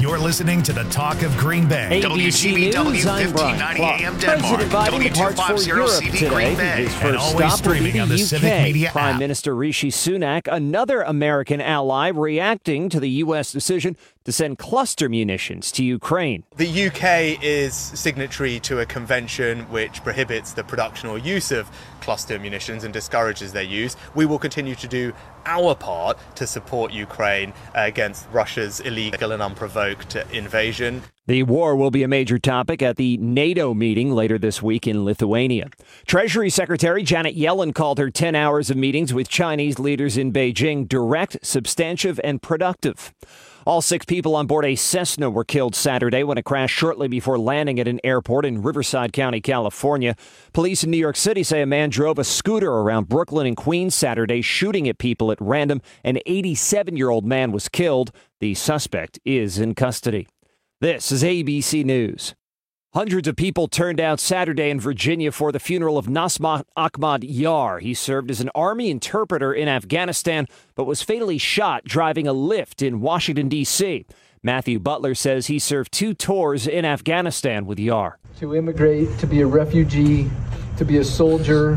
You're listening to the Talk of Green Bay. ABC WGBW News, I'm 1590 Brian AM Clark. Denmark. President Biden departs for Europe W250 Green today. Bay. His And first always stop will be streaming on the the Civic Media UK. Prime app. Minister Rishi Sunak, another American ally, reacting to the U.S. decision to send cluster munitions to Ukraine. The UK is signatory to a convention which prohibits the production or use of cluster munitions and discourages their use. We will continue to do our part to support Ukraine against Russia's illegal and unprovoked invasion. The war will be a major topic at the NATO meeting later this week in Lithuania. Treasury Secretary Janet Yellen called her 10 hours of meetings with Chinese leaders in Beijing direct, substantive, and productive. All 6 people on board a Cessna were killed Saturday when it crashed shortly before landing at an airport in Riverside County, California. Police in New York City say a man drove a scooter around Brooklyn and Queens Saturday, shooting at people at random. An 87-year-old man was killed. The suspect is in custody. This is ABC News. Hundreds of people turned out Saturday in Virginia for the funeral of Nasmat Ahmad Yar. He served as an Army interpreter in Afghanistan, but was fatally shot driving a lift in Washington, D.C. Matthew Butler says he served 2 tours in Afghanistan with Yar. To immigrate, to be a refugee, to be a soldier,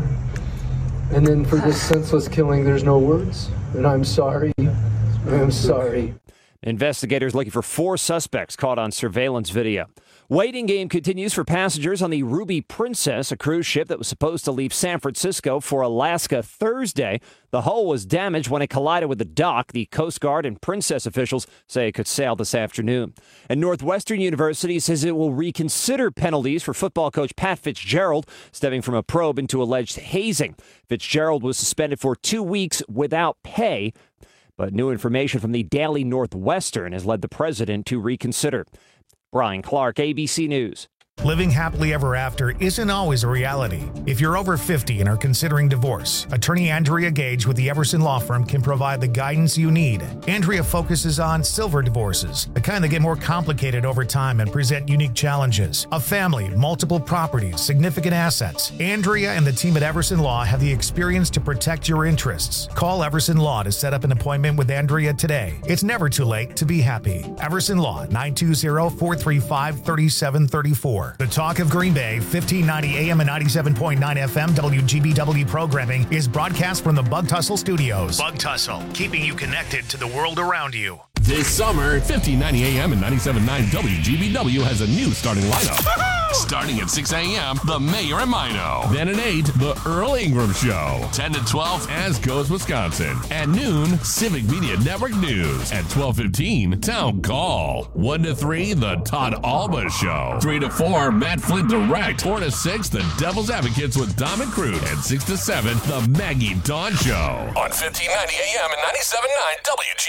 and then for this senseless killing, there's no words. And I'm sorry. I'm sorry. Investigators looking for 4 suspects caught on surveillance video. Waiting game continues for passengers on the Ruby Princess, a cruise ship that was supposed to leave San Francisco for Alaska Thursday. The hull was damaged when it collided with the dock. The Coast Guard and Princess officials say it could sail this afternoon. And Northwestern University says it will reconsider penalties for football coach Pat Fitzgerald, stemming from a probe into alleged hazing. Fitzgerald was suspended for 2 weeks without pay. But new information from the Daily Northwestern has led the president to reconsider. Brian Clark, ABC News. Living happily ever after isn't always a reality. If you're over 50 and are considering divorce, attorney Andrea Gage with the Everson Law Firm can provide the guidance you need. Andrea focuses on silver divorces, the kind that get more complicated over time and present unique challenges. A family, multiple properties, significant assets. Andrea and the team at Everson Law have the experience to protect your interests. Call Everson Law to set up an appointment with Andrea today. It's never too late to be happy. Everson Law, 920-435-3734. The Talk of Green Bay, 1590 AM and 97.9 FM WGBW programming is broadcast from the Bug Tussle Studios. Bug Tussle, keeping you connected to the world around you. This summer, 1590 AM and 97.9 WGBW has a new starting lineup. Starting at 6 a.m., The Mayor and Mino. Then at 8, The Earl Ingram Show. 10 to 12, As Goes Wisconsin. At noon, Civic Media Network News. At 12:15, Town Call. 1 to 3, The Todd Alba Show. 3 to 4, Matt Flint Direct. 4 to 6, The Devil's Advocates with Dom and Crude. And 6 to 7, The Maggie Dawn Show. On 1590 AM and 97.9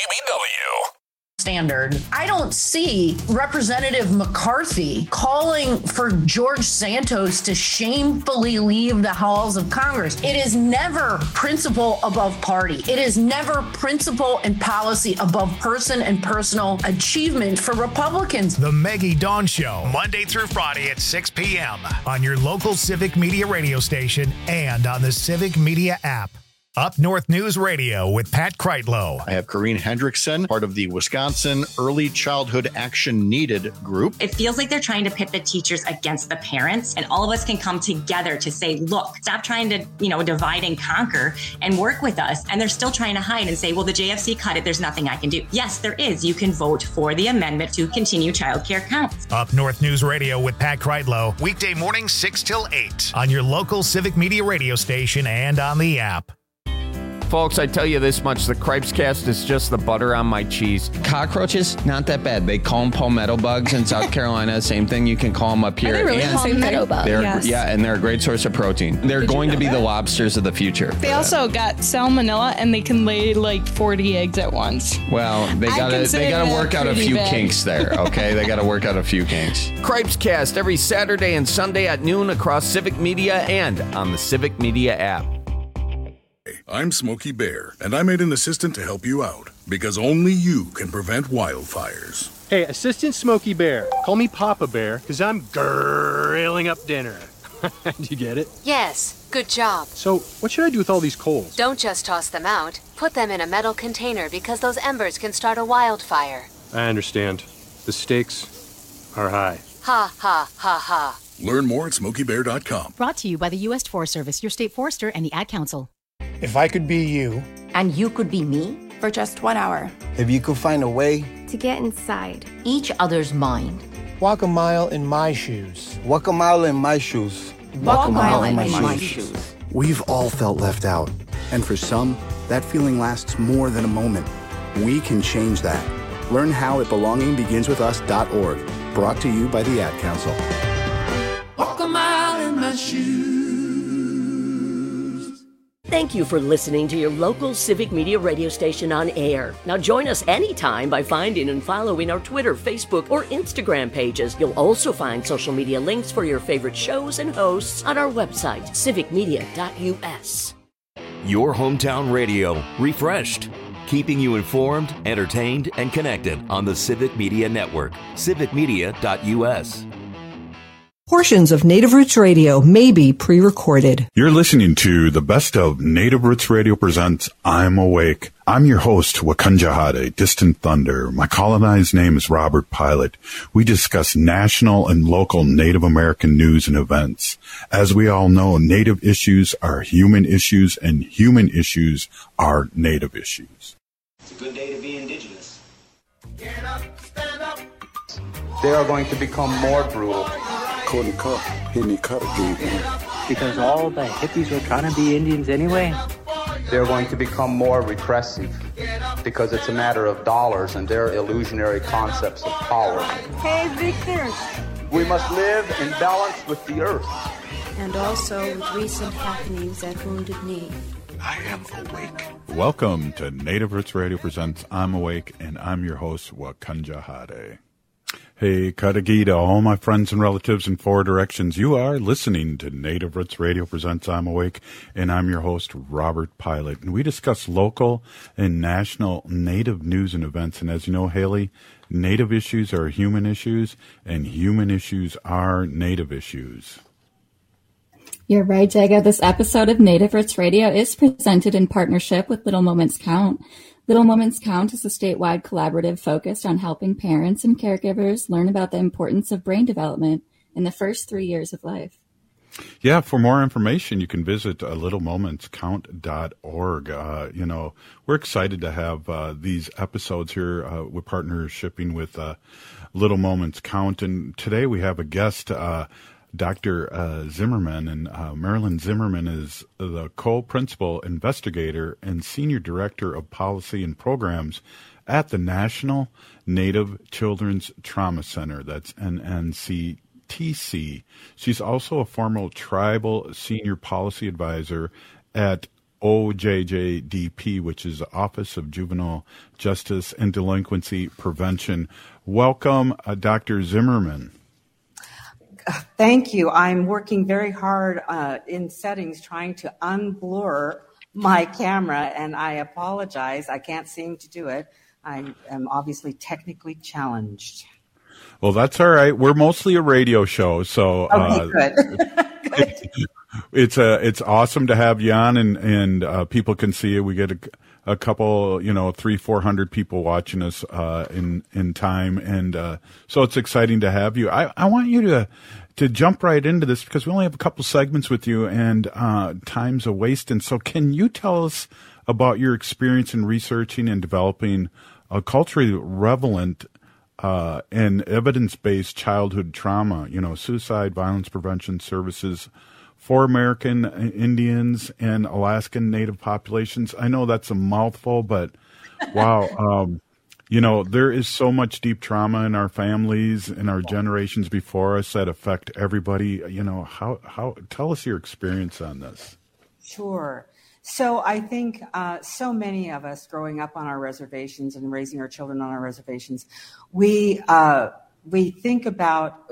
WGBW. Standard. I don't see Representative McCarthy calling for George Santos to shamefully leave the halls of Congress. It is never principle above party. It is never principle and policy above person and personal achievement for Republicans. The Maggie Dawn Show, Monday through Friday at 6 p.m. on your local Civic Media radio station and on the Civic Media app. Up North News Radio with Pat Kreitlow. I have Corrine Hendrickson, part of the Wisconsin Early Childhood Action Needed group. It feels like they're trying to pit the teachers against the parents, and all of us can come together to say, look, stop trying to, divide and conquer and work with us. And they're still trying to hide and say, well, the JFC cut it. There's nothing I can do. Yes, there is. You can vote for the amendment to continue childcare counts. Up North News Radio with Pat Kreitlow, weekday mornings 6 till 8 on your local Civic Media radio station and on the app. Folks, I tell you this much, the Cripescast is just the butter on my cheese. Cockroaches, not that bad. They call them palmetto bugs in South Carolina. Same thing, you can call them up here. Are they really palmetto bugs? Yes. Yeah, and they're a great source of protein. They're going to be the lobsters of the future. They also got salmonella, and they can lay like 40 eggs at once. Well, they gotta work out a few kinks there, okay? They gotta work out a few kinks. Cripescast every Saturday and Sunday at noon across Civic Media and on the Civic Media app. I'm Smokey Bear, and I made an assistant to help you out, because only you can prevent wildfires. Hey, Assistant Smokey Bear, call me Papa Bear, because I'm grilling up dinner. Do you get it? Yes, good job. So, what should I do with all these coals? Don't just toss them out. Put them in a metal container because those embers can start a wildfire. I understand. The stakes are high. Ha, ha, ha, ha. Learn more at SmokeyBear.com. Brought to you by the U.S. Forest Service, your state forester, and the Ad Council. If I could be you. And you could be me? For just 1 hour. If you could find a way to get inside each other's mind. Walk a mile in my shoes. Walk a mile in my shoes. Walk a mile in my shoes. We've all felt left out. And for some, that feeling lasts more than a moment. We can change that. Learn how at belongingbeginswithus.org. Brought to you by the Ad Council. Walk a mile in my shoes. Thank you for listening to your local Civic Media radio station on air. Now join us anytime by finding and following our Twitter, Facebook, or Instagram pages. You'll also find social media links for your favorite shows and hosts on our website, civicmedia.us. Your hometown radio, refreshed. Keeping you informed, entertained, and connected on the Civic Media Network, civicmedia.us. Portions of Native Roots Radio may be pre-recorded. You're listening to the best of Native Roots Radio presents I'm Awake. I'm your host, Wakanja Hade, Distant Thunder. My colonized name is Robert Pilot. We discuss national and local Native American news and events. As we all know, Native issues are human issues, and human issues are Native issues. It's a good day to be indigenous. Get up, stand up. They are going to become more brutal. Because all the hippies were trying to be Indians anyway. They're going to become more repressive because it's a matter of dollars and their illusionary concepts of power. Hey, Victor. We must live in balance with the earth. And also with recent happenings at Wounded Knee. I am awake. Welcome to Native Roots Radio presents I'm Awake, and I'm your host, Wakanja Hade. Hey, Katagita, all my friends and relatives in four directions. You are listening to Native Roots Radio presents I'm Awake, and I'm your host, Robert Pilot. And we discuss local and national Native news and events. And as you know, Haley, Native issues are human issues, and human issues are Native issues. You're right, Jaga. This episode of Native Roots Radio is presented in partnership with Little Moments Count. Little Moments Count is a statewide collaborative focused on helping parents and caregivers learn about the importance of brain development in the first 3 years of life. Yeah, for more information, you can visit littlemomentscount.org. We're excited to have these episodes here. We're partnershipping with Little Moments Count. And today we have a guest, Dr. Zimmerman, and Marilyn Zimmerman is the co-principal investigator and senior director of policy and programs at the National Native Children's Trauma Center. That's NNCTC. She's also a former tribal senior policy advisor at OJJDP, which is the Office of Juvenile Justice and Delinquency Prevention. Welcome, Dr. Zimmerman. Thank you. I'm working very hard in settings trying to unblur my camera, and I apologize. I can't seem to do it. I am obviously technically challenged. Well, that's all right. We're mostly a radio show, so okay, good. It's awesome to have you on, and people can see you. We get a couple, 300-400 people watching us in time, and so it's exciting to have you. I want you to jump right into this because we only have a couple segments with you, and time's a waste. And so, can you tell us about your experience in researching and developing a culturally relevant and evidence-based childhood trauma, suicide, violence prevention services for American Indians and Alaskan Native populations? I know that's a mouthful, but wow, there is so much deep trauma in our families and our generations before us that affect everybody. How tell us your experience on this. Sure. So I think so many of us growing up on our reservations and raising our children on our reservations, we think about,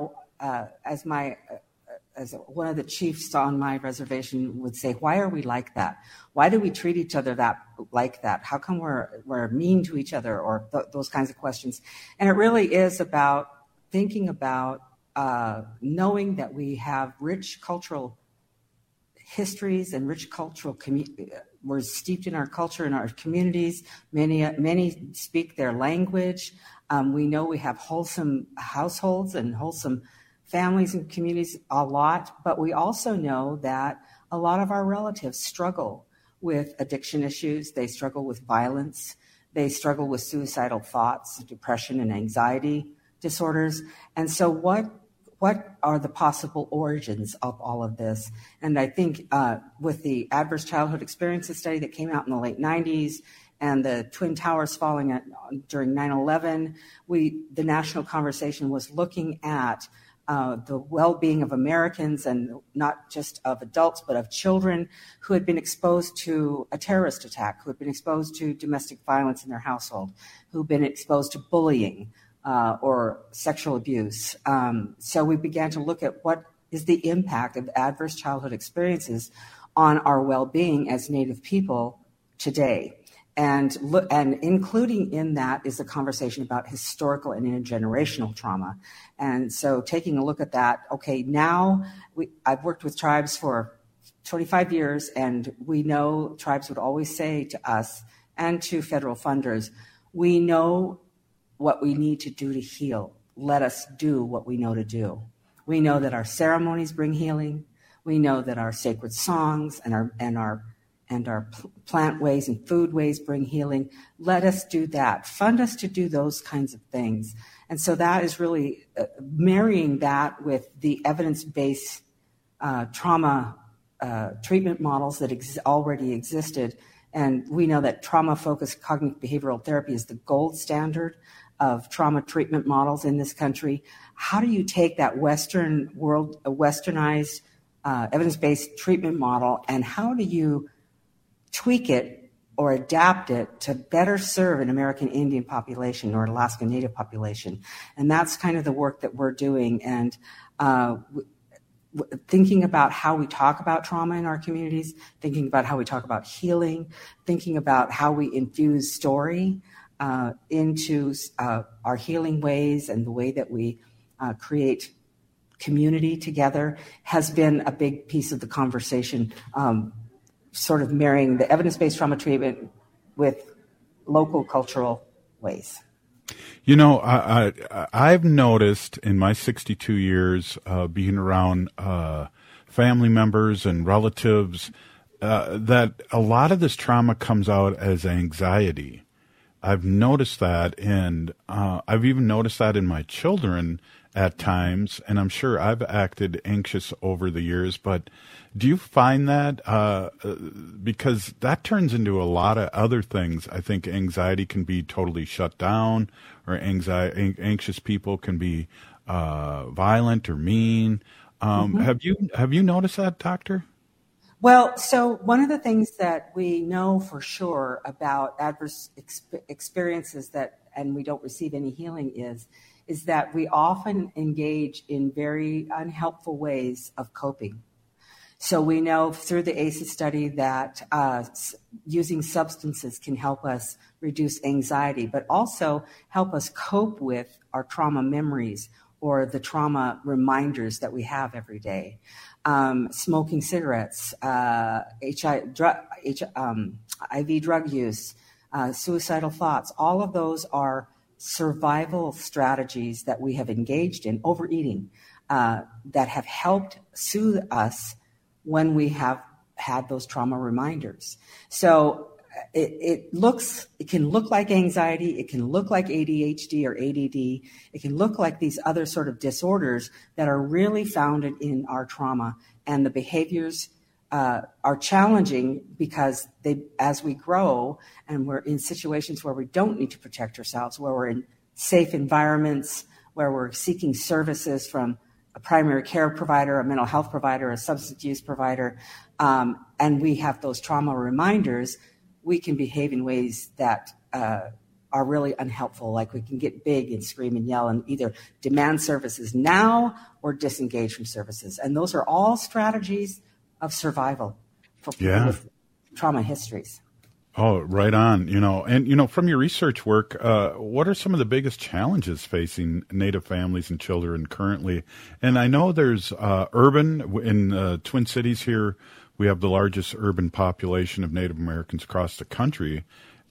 as one of the chiefs on my reservation would say, why are we like that? Why do we treat each other like that? How come we're mean to each other, or those kinds of questions? And it really is about thinking about knowing that we have rich cultural histories and rich cultural we're steeped in our culture, in our communities. Many speak their language. We know we have wholesome households and wholesome families and communities a lot, but we also know that a lot of our relatives struggle with addiction issues. They struggle with violence. They struggle with suicidal thoughts, depression, and anxiety disorders. And so what are the possible origins of all of this? And I think with the Adverse Childhood Experiences study that came out in the late 90s and the Twin Towers falling during 9/11, the national conversation was looking at the well-being of Americans, and not just of adults, but of children who had been exposed to a terrorist attack, who had been exposed to domestic violence in their household, who had been exposed to bullying or sexual abuse. So we began to look at what is the impact of adverse childhood experiences on our well-being as Native people today. And including in that is the conversation about historical and intergenerational trauma. And so taking a look at that, okay, now I've worked with tribes for 25 years, and we know tribes would always say to us and to federal funders, we know what we need to do to heal. Let us do what we know to do. We know that our ceremonies bring healing. We know that our sacred songs and our plant ways and food ways bring healing. Let us do that. Fund us to do those kinds of things. And so that is really marrying that with the evidence-based trauma treatment models that already existed. And we know that trauma-focused cognitive behavioral therapy is the gold standard of trauma treatment models in this country. How do you take that Western world, a westernized evidence-based treatment model, and how do you tweak it or adapt it to better serve an American Indian population or Alaska Native population? And that's kind of the work that we're doing. And thinking about how we talk about trauma in our communities, thinking about how we talk about healing, thinking about how we infuse story into our healing ways and the way that we create community together has been a big piece of the conversation, sort of marrying the evidence-based trauma treatment with local cultural ways. You know, I've noticed in my 62 years being around family members and relatives that a lot of this trauma comes out as anxiety. I've noticed that, and I've even noticed that in my children at times, and I'm sure I've acted anxious over the years, but do you find that, because that turns into a lot of other things. I think anxiety can be totally shut down, or anxious people can be violent or mean. Have you noticed that, Doctor? Well, so one of the things that we know for sure about adverse experiences and we don't receive any healing is that we often engage in very unhelpful ways of coping. So we know through the ACEs study that using substances can help us reduce anxiety, but also help us cope with our trauma memories or the trauma reminders that we have every day. Smoking cigarettes, IV drug use, suicidal thoughts, all of those are survival strategies that we have engaged in, overeating, that have helped soothe us when we have had those trauma reminders. So it can look like anxiety, it can look like ADHD or ADD, it can look like these other sort of disorders that are really founded in our trauma, and the behaviors are challenging because as we grow and we're in situations where we don't need to protect ourselves, where we're in safe environments, where we're seeking services from a primary care provider, a mental health provider, a substance use provider, and we have those trauma reminders, we can behave in ways that are really unhelpful. Like we can get big and scream and yell and either demand services now or disengage from services. And those are all strategies of survival for people with trauma histories. Oh, right on. And from your research work, what are some of the biggest challenges facing Native families and children currently? And I know there's urban in Twin Cities here. We have the largest urban population of Native Americans across the country.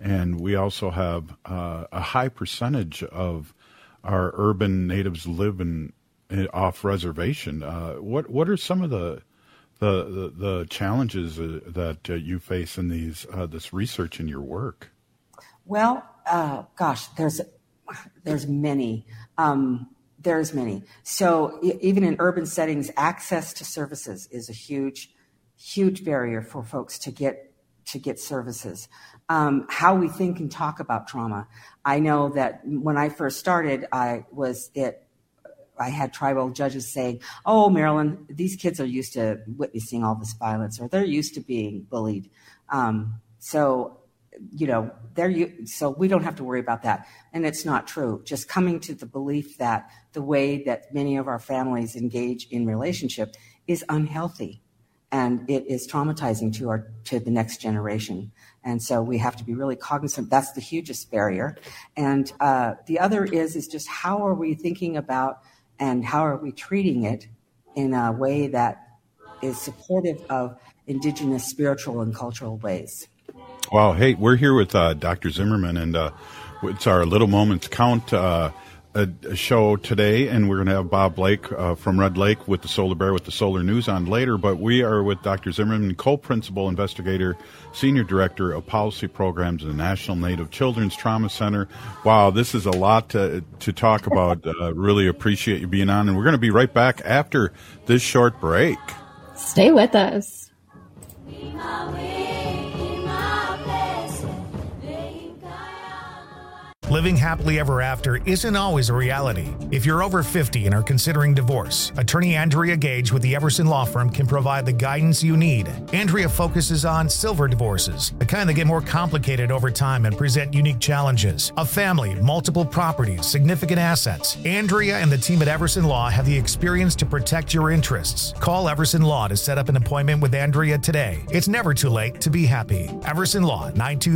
and we also have a high percentage of our urban natives live off reservation. What are some of the challenges that you face in this research in your work? Well, gosh, there's many. There's many. So even in urban settings, access to services is a huge barrier for folks to get services. How we think and talk about trauma. I know that when I first started, I had tribal judges saying, "Oh, Marilyn, these kids are used to witnessing all this violence, or they're used to being bullied. So we don't have to worry about that." And it's not true. Just coming to the belief that the way that many of our families engage in relationship is unhealthy, and it is traumatizing to the next generation. And so we have to be really cognizant. That's the hugest barrier. And the other is just how are we thinking about and how are we treating it in a way that is supportive of Indigenous spiritual and cultural ways. Wow. Hey, we're here with Dr. Zimmerman, and it's our Little Moments Count a show today, and we're going to have Bob Blake from Red Lake with the Solar Bear with the Solar News on later. But we are with Dr. Zimmerman, co-principal investigator, senior director of policy programs at the National Native Children's Trauma Center. Wow, this is a lot to talk about. Really appreciate you being on, and we're going to be right back after this short break. Stay with us. Living happily ever after isn't always a reality. If you're over 50 and are considering divorce, attorney Andrea Gage with the Everson Law Firm can provide the guidance you need. Andrea focuses on silver divorces, the kind that get more complicated over time and present unique challenges. A family, multiple properties, significant assets. Andrea and the team at Everson Law have the experience to protect your interests. Call Everson Law to set up an appointment with Andrea today. It's never too late to be happy. Everson Law,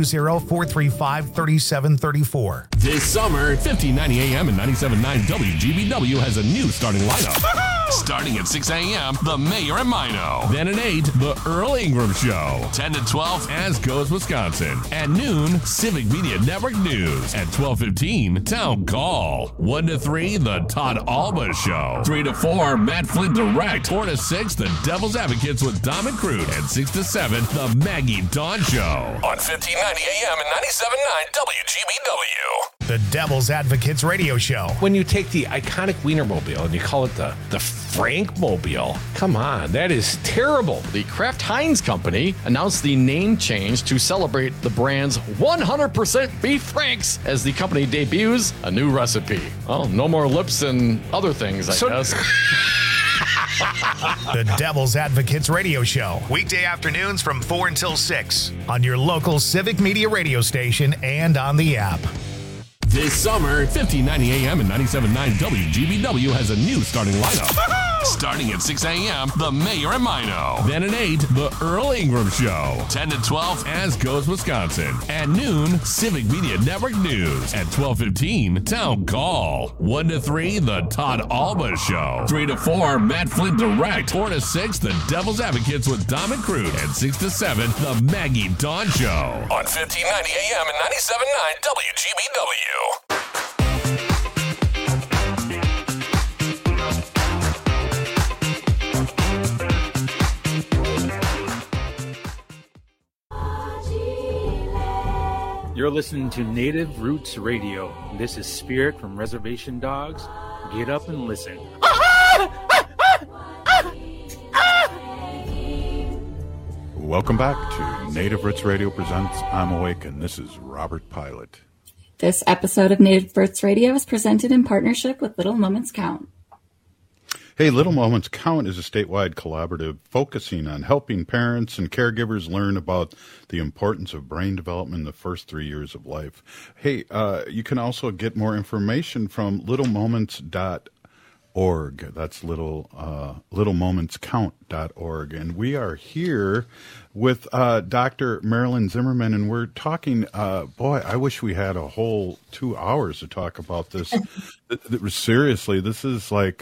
920-435-3734. This summer, 1590 AM and 97.9 WGBW has a new starting lineup. Starting at 6 a.m., The Mayor and Mino. Then at 8, The Earl Ingram Show. 10 to 12, As Goes Wisconsin. At noon, Civic Media Network News. At 12:15, Town Call. 1 to 3, The Todd Alba Show. 3 to 4, Matt Flint Direct. 4 to 6, The Devil's Advocates with Dom and Crude. And 6 to 7, The Maggie Dawn Show. On 1590 AM and 97.9 WGBW. The Devil's Advocates Radio Show. When you take the iconic Wienermobile and you call it the Frankmobile, come on, that is terrible. The Kraft Heinz Company announced the name change to celebrate the brand's 100% beef Franks as the company debuts a new recipe. Well, no more lips and other things, I guess. The Devil's Advocates Radio Show. Weekday afternoons from 4 until 6 on your local Civic Media radio station and on the app. This summer, 1590 AM and 97.9 WGBW has a new starting lineup. Starting at 6 a.m., The Mayor and Mino. Then at 8, The Earl Ingram Show. 10 to 12, As Goes Wisconsin. At noon, Civic Media Network News. At 12:15, Town Call. 1 to 3, The Todd Alba Show. 3 to 4, Matt Flint Direct. 4 to 6, The Devil's Advocates with Dom and Crude. And 6 to 7, The Maggie Dawn Show. On 1590 AM and 97.9 WGBW. You're listening to Native Roots Radio. This is Spirit from Reservation Dogs. Get up and listen. Welcome back to Native Roots Radio presents I'm Awake, and this is Robert Pilot. This episode of Native Roots Radio is presented in partnership with Little Moments Count. Hey, Little Moments Count is a statewide collaborative focusing on helping parents and caregivers learn about the importance of brain development in the first 3 years of life. Hey, you can also get more information from littlemoments.org. That's littlemomentscount.org. And we are here with Dr. Marilyn Zimmerman, and we're talking, boy, I wish we had a whole 2 hours to talk about this. Seriously, this is like...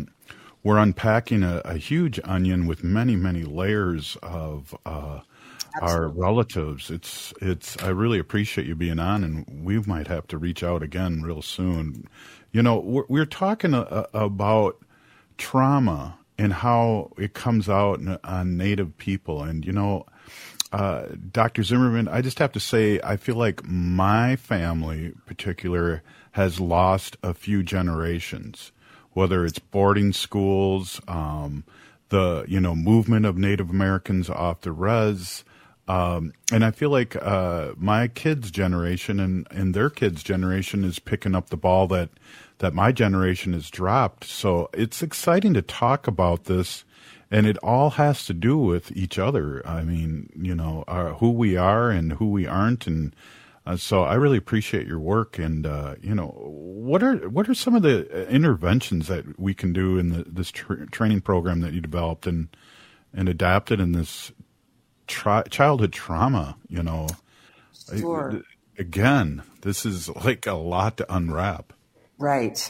we're unpacking a huge onion with many, many layers of our relatives. It's. I really appreciate you being on, and we might have to reach out again real soon. You know, we're talking about trauma and how it comes out on Native people, and you know, Dr. Zimmerman, I just have to say, I feel like my family, in particular, has lost a few generations. Whether it's boarding schools, the movement of Native Americans off the res, and I feel like my kids' generation and their kids' generation is picking up the ball that my generation has dropped. So it's exciting to talk about this, and it all has to do with each other. I mean, who we are and who we aren't, and so I really appreciate your work. And what are some of the interventions that we can do in this training program that you developed and adapted in this childhood trauma? Sure. Again, this is like a lot to unwrap. Right.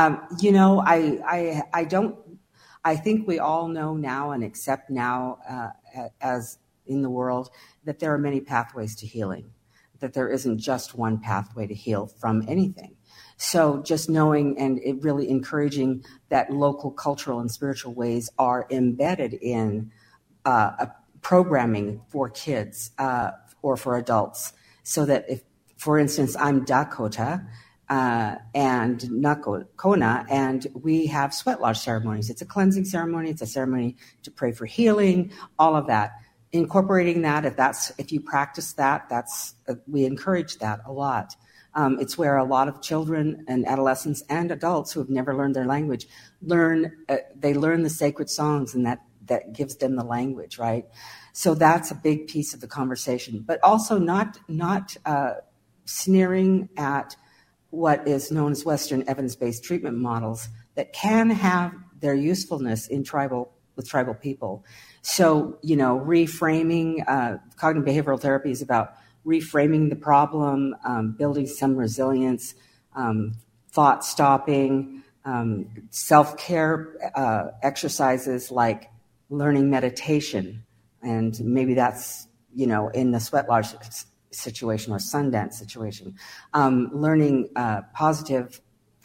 I think we all know now and accept now, as in the world, that there are many pathways to healing, that there isn't just one pathway to heal from anything. So just knowing and it really encouraging that local cultural and spiritual ways are embedded in programming for kids or for adults. So that if, for instance, I'm Dakota and Nakona, and we have sweat lodge ceremonies. It's a cleansing ceremony. It's a ceremony to pray for healing, all of that. Incorporating that, if you practice that, we encourage that a lot. It's where a lot of children and adolescents and adults who have never learned their language learn the sacred songs, and that gives them the language, right? So that's a big piece of the conversation, but also not sneering at what is known as Western evidence-based treatment models that can have their usefulness with tribal people. So, reframing, cognitive behavioral therapy is about reframing the problem, building some resilience, thought stopping, self-care exercises like learning meditation. And maybe that's, in the sweat lodge situation or Sundance situation, learning positive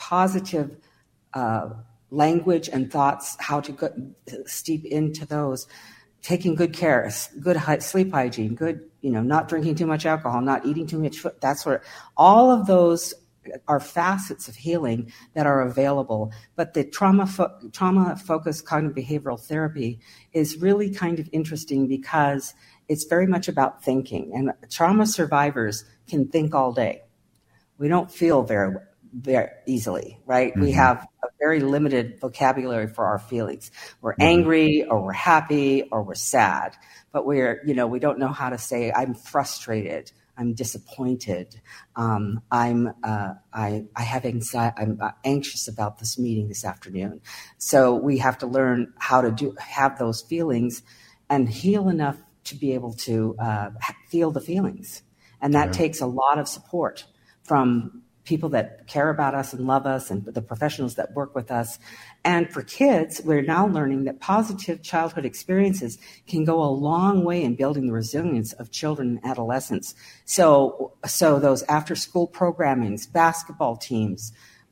language and thoughts, how to steep into those, taking good care, good sleep hygiene, good, not drinking too much alcohol, not eating too much food. That's where all of those are facets of healing that are available. But the trauma-focused cognitive behavioral therapy is really kind of interesting because it's very much about thinking. And trauma survivors can think all day. We don't feel very easily, right? Mm-hmm. We have a very limited vocabulary for our feelings. We're angry, or we're happy, or we're sad. But we don't know how to say, I'm frustrated, I'm disappointed, I have anxiety, I'm anxious about this meeting this afternoon. So we have to learn how to have those feelings and heal enough to be able to feel the feelings. And that takes a lot of support from people that care about us and love us and the professionals that work with us. And for kids, we're now learning that positive childhood experiences can go a long way in building the resilience of children and adolescents. So those after-school programmings, basketball teams,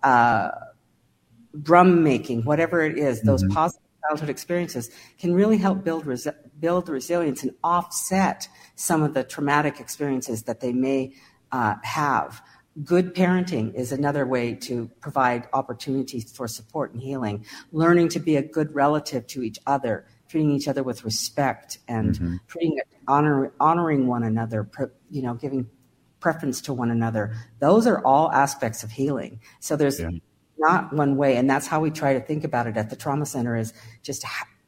drum making, whatever it is, those positive childhood experiences can really help build resilience and offset some of the traumatic experiences that they may have. Good parenting is another way to provide opportunities for support and healing. Learning to be a good relative to each other, treating each other with respect, and honoring one another, giving preference to one another. Those are all aspects of healing. So there's not one way, and that's how we try to think about it at the Trauma Center, is just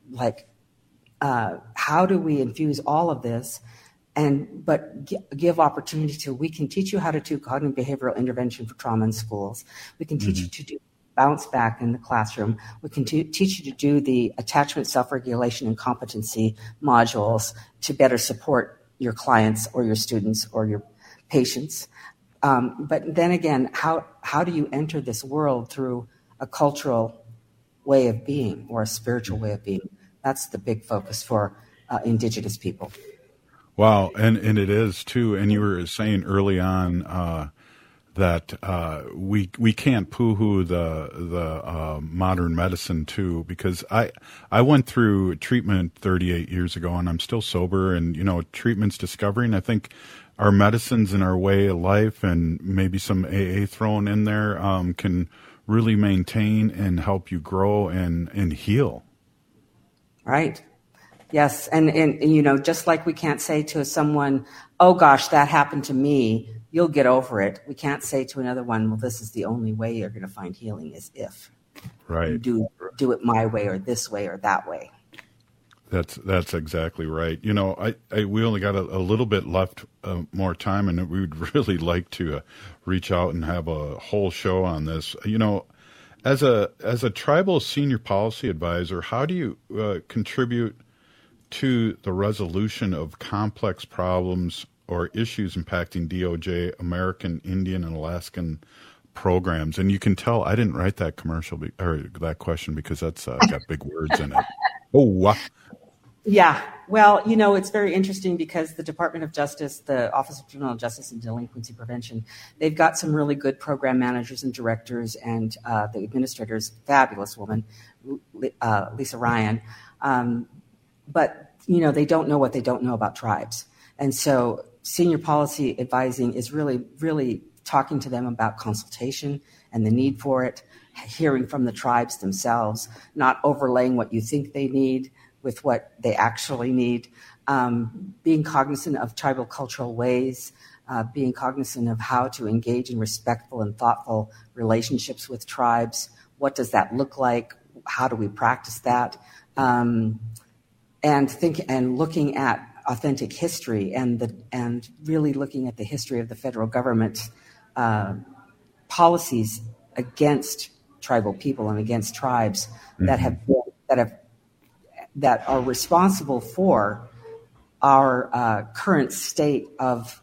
how do we infuse all of this, but give opportunity to, we can teach you how to do cognitive behavioral intervention for trauma in schools. We can teach you to do bounce back in the classroom. We can teach you to do the attachment, self-regulation, and competency modules to better support your clients or your students or your patients. But then again, how do you enter this world through a cultural way of being or a spiritual way of being? That's the big focus for Indigenous people. Wow, and it is too. And you were saying early on that we can't poo-hoo the modern medicine too, because I went through treatment 38 years ago, and I'm still sober. And treatment's discovering. I think our medicines and our way of life, and maybe some AA thrown in there, can really maintain and help you grow and heal. Right. Yes. And just like we can't say to someone, oh gosh, that happened to me, you'll get over it. We can't say to another one, well, this is the only way you're going to find healing is if you do it my way or this way or that way. That's exactly right. We only got a little bit left more time, and we would really like to reach out and have a whole show on this. As a tribal senior policy advisor, how do you contribute to the resolution of complex problems or issues impacting DOJ, American Indian, and Alaskan programs? And you can tell I didn't write that commercial or that question because that's got big words in it. Oh, yeah. Well, it's very interesting because the Department of Justice, the Office of Juvenile Justice and Delinquency Prevention, they've got some really good program managers and directors, and the administrator's fabulous woman, Lisa Ryan. But, they don't know what they don't know about tribes. And so senior policy advising is really, really talking to them about consultation and the need for it, hearing from the tribes themselves, not overlaying what you think they need with what they actually need, being cognizant of tribal cultural ways, being cognizant of how to engage in respectful and thoughtful relationships with tribes. What does that look like? How do we practice that? And looking at authentic history and really looking at the history of the federal government's policies against tribal people and against tribes that are responsible for our current state of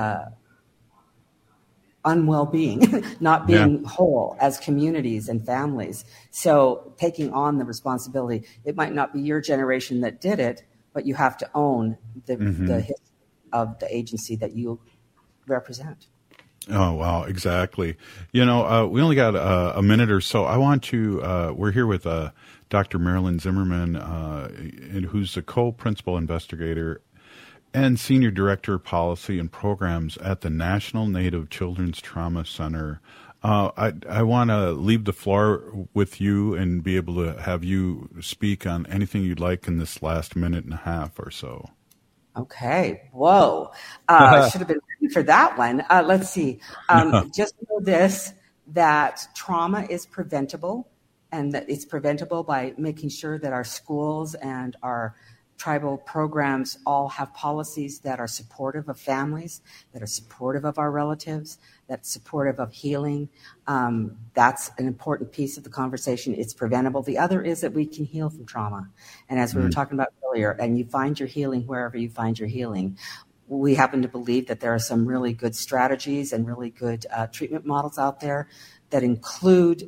unwell-being, not being whole as communities and families. So taking on the responsibility, it might not be your generation that did it, but you have to own the history of the agency that you represent. Oh, wow, exactly. We only got a minute or so. I want to, we're here with Dr. Marilyn Zimmerman, who's the co-principal investigator and Senior Director of Policy and Programs at the National Native Children's Trauma Center. I want to leave the floor with you and be able to have you speak on anything you'd like in this last minute and a half or so. Okay. Whoa. I should have been ready for that one. Let's see. Just know this, that trauma is preventable, and that it's preventable by making sure that our schools and our tribal programs all have policies that are supportive of families, that are supportive of our relatives, that's supportive of healing. That's an important piece of the conversation. It's preventable. The other is that we can heal from trauma. And as we were talking about earlier, and you find your healing wherever you find your healing. We happen to believe that there are some really good strategies and really good treatment models out there that include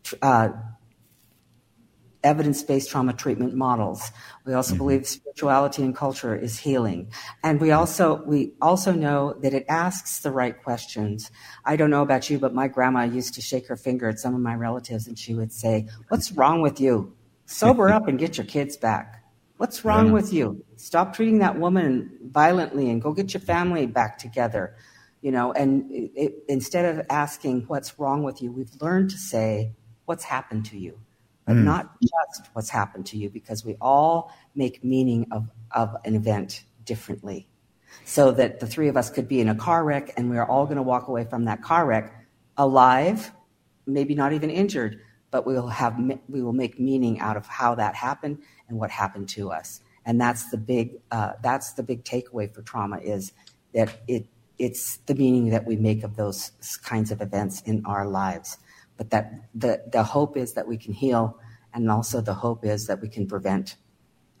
evidence-based trauma treatment models. We also believe spirituality and culture is healing. And we also know that it asks the right questions. I don't know about you, but my grandma used to shake her finger at some of my relatives and she would say, "What's wrong with you? Sober up and get your kids back. What's wrong with you? Stop treating that woman violently and go get your family back together." And instead of asking what's wrong with you, we've learned to say, what's happened to you? But not just what's happened to you, because we all make meaning of an event differently. So that the three of us could be in a car wreck and we're all going to walk away from that car wreck alive, maybe not even injured, but we will make meaning out of how that happened and what happened to us. And that's the big takeaway for trauma, is that it's the meaning that we make of those kinds of events in our lives. But that the hope is that we can heal, and also the hope is that we can prevent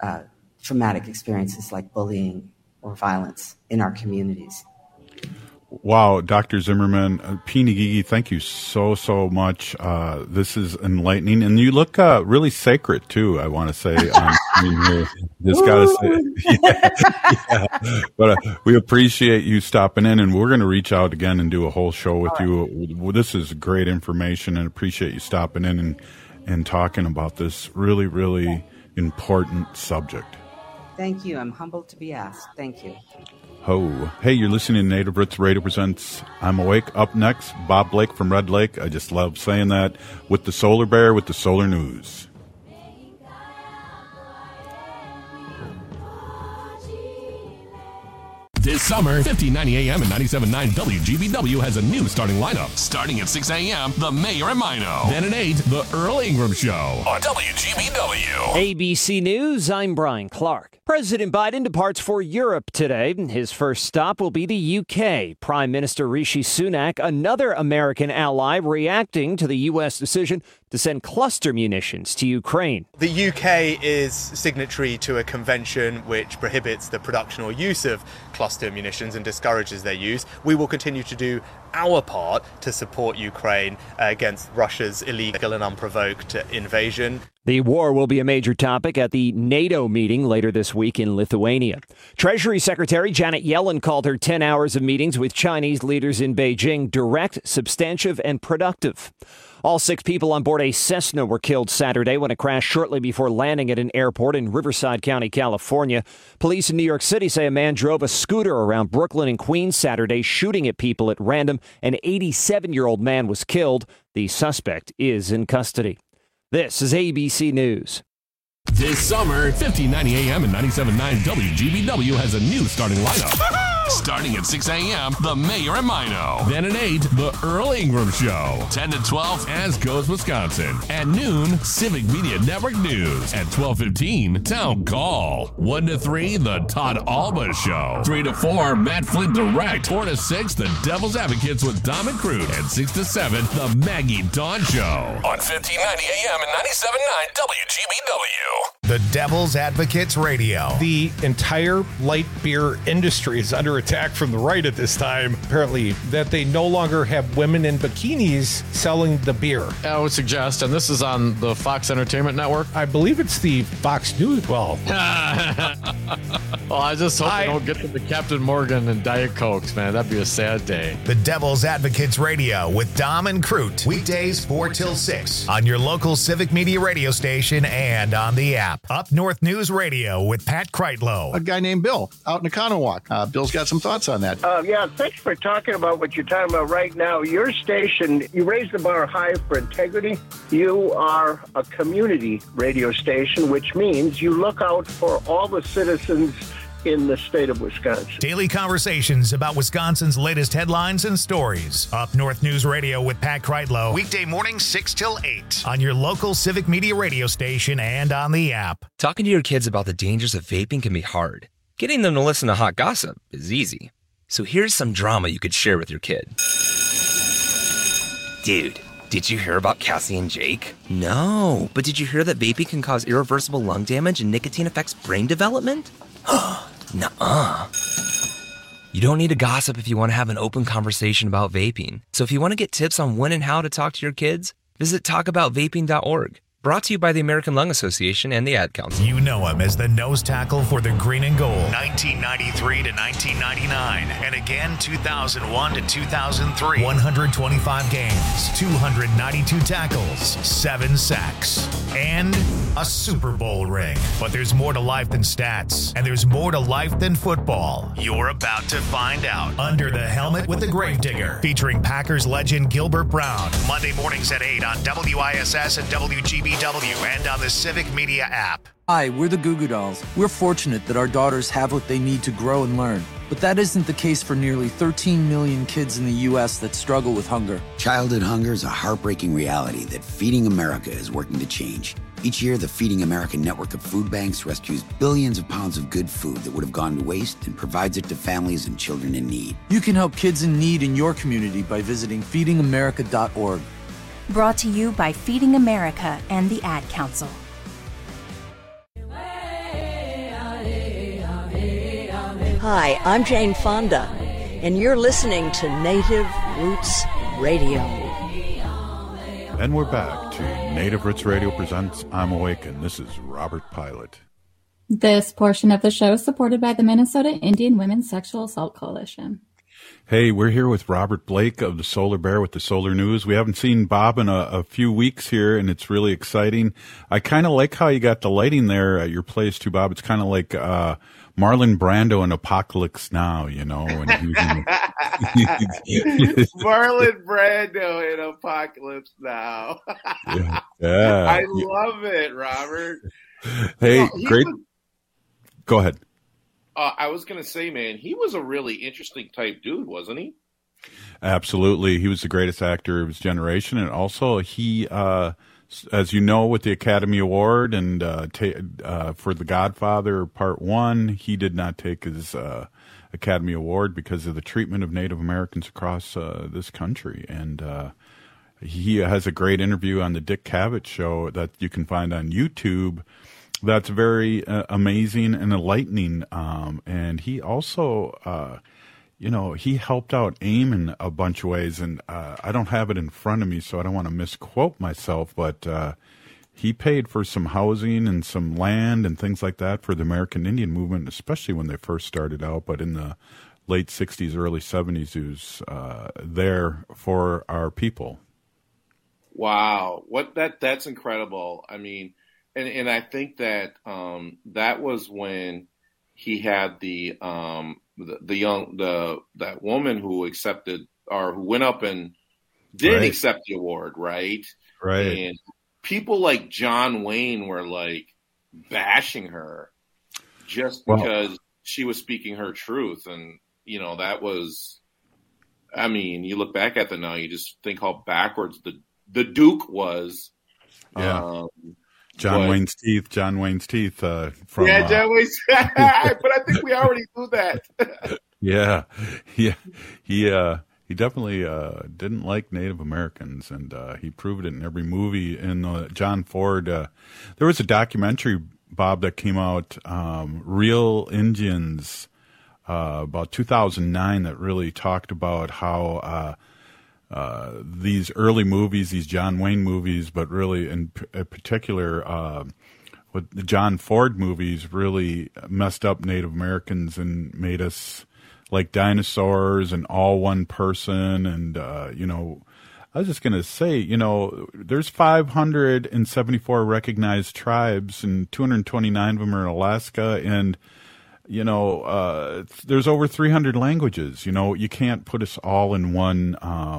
traumatic experiences like bullying or violence in our communities. Wow, Dr. Zimmerman, P. Ngigi, thank you so much. This is enlightening, and you look really sacred too. I want to say, just gotta say, yeah. But we appreciate you stopping in, and we're going to reach out again and do a whole show with you. This is great information, and appreciate you stopping in and talking about this really, really important subject. Thank you. I'm humbled to be asked. Thank you. Hey, you're listening to Native Roots Radio presents I'm Awake. Up next, Bob Blake from Red Lake. I just love saying that, with the Solar Bear with the Solar News. This summer, 1590 AM and 97.9 WGBW has a new starting lineup. Starting at 6 a.m., The Mayor and Mino. Then at 8, The Earl Ingram Show on WGBW. ABC News, I'm Brian Clark. President Biden departs for Europe today. His first stop will be the UK. Prime Minister Rishi Sunak, another American ally, reacting to the U.S. decision to send cluster munitions to Ukraine. The UK is signatory to a convention which prohibits the production or use of cluster munitions and discourages their use. We will continue to do our part to support Ukraine against Russia's illegal and unprovoked invasion. The war will be a major topic at the NATO meeting later this week in Lithuania. Treasury Secretary Janet Yellen called her 10 hours of meetings with Chinese leaders in Beijing direct, substantive, and productive. All 6 people on board a Cessna were killed Saturday when it crashed shortly before landing at an airport in Riverside County, California. Police in New York City say a man drove a scooter around Brooklyn and Queens Saturday, shooting at people at random. An 87-year-old man was killed. The suspect is in custody. This is ABC News. This summer, 1590 AM and 97.9 WGBW has a new starting lineup. Starting at 6 a.m., The Mayor and Mino. Then at 8, The Earl Ingram Show. 10 to 12, As Goes Wisconsin. At noon, Civic Media Network News. At 12:15, Town Call. 1 to 3, The Todd Alba Show. 3 to 4, Matt Flint Direct. 4 to 6, The Devil's Advocates with Dom and Crude. And 6 to 7, The Maggie Dawn Show. On 1590 AM and 97.9 WGBW. The Devil's Advocates Radio. The entire light beer industry is under attack from the right at this time, apparently, that they no longer have women in bikinis selling the beer. I would suggest, and this is on the Fox Entertainment Network? I believe it's the Fox News. Well, I just hope they don't get to the Captain Morgan and Diet Cokes, man. That'd be a sad day. The Devil's Advocates Radio with Dom and Crute. Weekdays 4 till 6 on your local Civic Media radio station and on the app. Up North News Radio with Pat Kreitlow. A guy named Bill out in Economowoc. Bill's got some thoughts on that. Yeah, thanks for talking about what you're talking about right now. Your station, you raise the bar high for integrity. You are a community radio station, which means you look out for all the citizens in the state of Wisconsin. Daily conversations about Wisconsin's latest headlines and stories. Up North News Radio with Pat Kreitlow. Weekday mornings 6 till 8 on your local Civic Media radio station and on the app. Talking to your kids about the dangers of vaping can be hard. Getting them to listen to hot gossip is easy. So here's some drama you could share with your kid. Dude, did you hear about Cassie and Jake? No, but did you hear that vaping can cause irreversible lung damage and nicotine affects brain development? Nuh-uh. You don't need to gossip if you want to have an open conversation about vaping. So if you want to get tips on when and how to talk to your kids, visit talkaboutvaping.org. Brought to you by the American Lung Association and the Ad Council. You know him as the nose tackle for the Green and Gold, 1993 to 1999, and again 2001 to 2003. 125 games, 292 tackles, 7 sacks, and a Super Bowl ring. But there's more to life than stats, and there's more to life than football. You're about to find out. Under the Helmet with the Gravedigger, featuring Packers legend Gilbert Brown. Monday mornings at 8 on WISS and WGBW and on the Civic Media app. Hi, we're the Goo Goo Dolls. We're fortunate that our daughters have what they need to grow and learn. But that isn't the case for nearly 13 million kids in the U.S. that struggle with hunger. Childhood hunger is a heartbreaking reality that Feeding America is working to change. Each year, the Feeding America network of food banks rescues billions of pounds of good food that would have gone to waste and provides it to families and children in need. You can help kids in need in your community by visiting feedingamerica.org. Brought to you by Feeding America and the Ad Council. Hi, I'm Jane Fonda. and you're listening to Native Roots Radio. And we're back to Native Roots Radio presents I'm Awakened. This is Robert Pilot. This portion of the show is supported by the Minnesota Indian Women's Sexual Assault Coalition. Hey, we're here with Robert Blake of the Solar Bear with the Solar News. We haven't seen Bob in a few weeks here, and it's really exciting. I kind of like how you got the lighting there at your place, too, Bob. It's kind of like Marlon Brando in Apocalypse Now, you know. And Marlon Brando in Apocalypse Now. Yeah. I love it, Robert. Hey, great. Go ahead. I was going to say, man, he was a really interesting type dude, wasn't he? Absolutely. He was the greatest actor of his generation. And also he, as you know, with the Academy Award and for The Godfather Part 1, he did not take his Academy Award because of the treatment of Native Americans across this country. And he has a great interview on the Dick Cavett Show that you can find on YouTube. That's very amazing and enlightening. And he also, he helped out AIM in a bunch of ways. And I don't have it in front of me, so I don't want to misquote myself. But he paid for some housing and some land and things like that for the American Indian movement, especially when they first started out. But in the late 60s, early 70s, he was there for our people. Wow. That's incredible. I mean, And I think that that was when he had that woman who accepted or who went up and did accept the award, right? Right. And people like John Wayne were like bashing her just because she was speaking her truth, and that was. I mean, you look back at that now, you just think how backwards the Duke was. Yeah. John Wayne's teeth. From John Wayne's. But I think we already knew that. Yeah. He definitely didn't like Native Americans, and he proved it in every movie. In John Ford, there was a documentary, Bob, that came out, Real Indians, about 2009, that really talked about how these early movies, these John Wayne movies, but really in particular with the John Ford movies, really messed up Native Americans and made us like dinosaurs and all one person. And, I was just going to say, there's 574 recognized tribes and 229 of them are in Alaska. And, there's over 300 languages. You can't put us all in one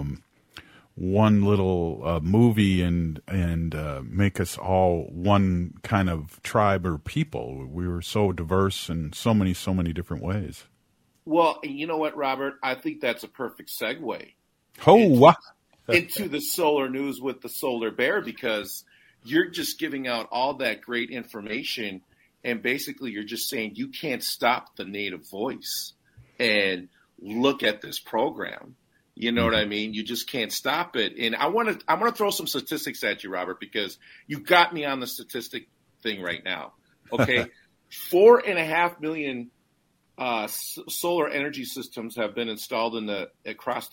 little movie and make us all one kind of tribe or people. We were so diverse in so many different ways. Well, you know what, Robert? I think that's a perfect segue. Into the Solar News with the Solar Bear, because you're just giving out all that great information. And basically, you're just saying you can't stop the Native voice. And look at this program. You know what I mean? You just can't stop it. And I want to throw some statistics at you, Robert, because you got me on the statistic thing right now. Okay, 4.5 million solar energy systems have been installed across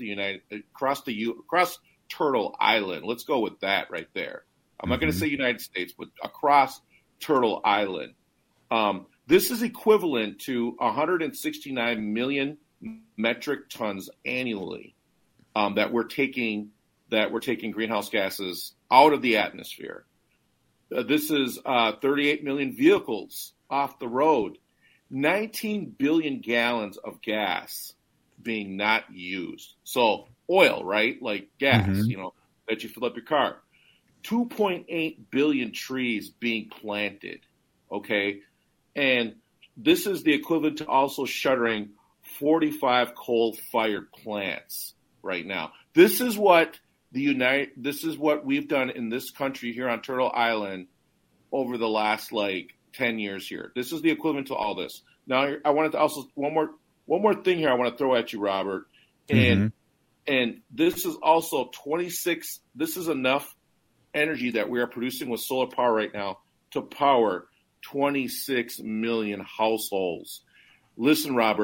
Turtle Island. Let's go with that right there. I'm not going to say United States, but across Turtle Island. This is equivalent to 169 million metric tons annually that we're taking greenhouse gases out of the atmosphere. This is 38 million vehicles off the road, 19 billion gallons of gas being not used. So oil, right? Like gas, that you fill up your car. 2.8 billion trees being planted. Okay. And this is the equivalent to also shuttering 45 coal-fired plants right now. This is what we've done in this country here on Turtle Island over the last 10 years here. This is the equivalent to all this. Now, I wanted to also one more thing here I want to throw at you, Robert. And this is also 26. This is enough energy that we are producing with solar power right now to power 26 million households. Listen, Robert,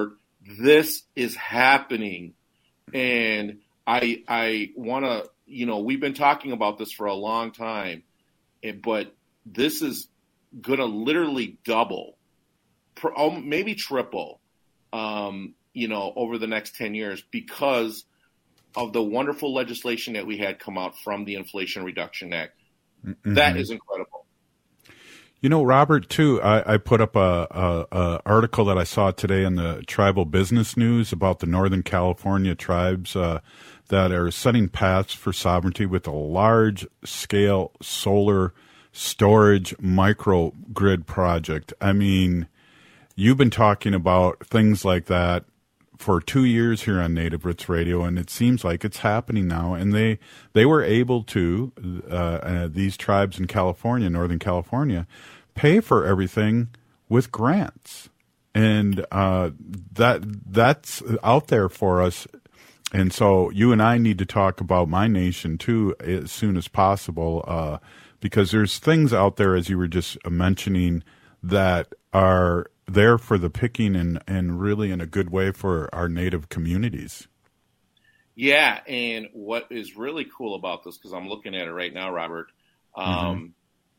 this is happening. And I want to, we've been talking about this for a long time, but this is going to literally double, maybe triple, over the next 10 years because of the wonderful legislation that we had come out from the Inflation Reduction Act. Mm-hmm. That is incredible. Robert, too, I put up a article that I saw today in the Tribal Business News about the Northern California tribes that are setting paths for sovereignty with a large-scale solar storage microgrid project. I mean, you've been talking about things like that for 2 years here on Native Roots Radio, and it seems like it's happening now. And they were able to, these tribes in California, Northern California, pay for everything with grants. And that's out there for us. And so you and I need to talk about my nation, too, as soon as possible, because there's things out there, as you were just mentioning, that are there for the picking and really in a good way for our Native communities. Yeah, and what is really cool about this, because I'm looking at it right now, Robert, one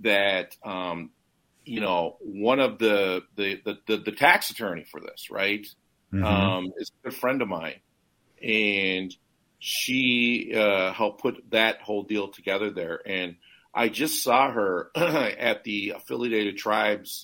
of the tax attorney for this, right, is a good friend of mine, and she helped put that whole deal together there. And I just saw her at the Affiliated Tribes